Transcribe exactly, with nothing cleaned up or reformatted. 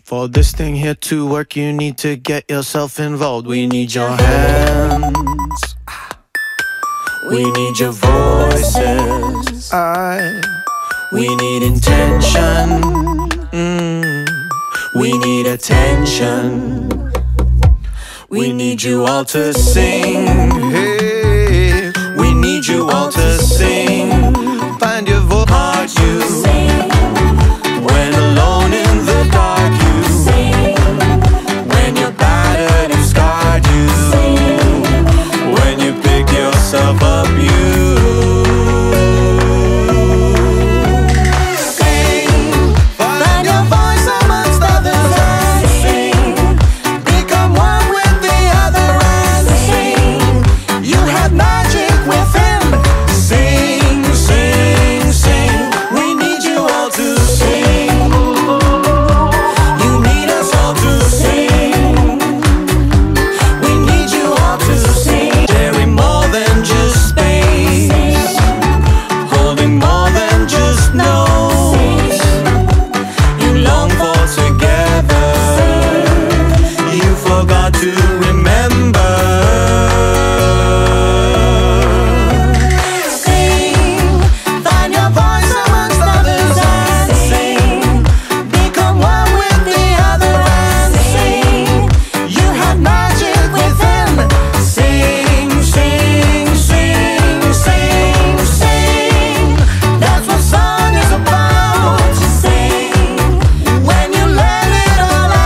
For this thing here to work, you need to get yourself involved. We need your hands, we need your voices, I, we need intention, mm. We need attention, we need you all to sing. Hey.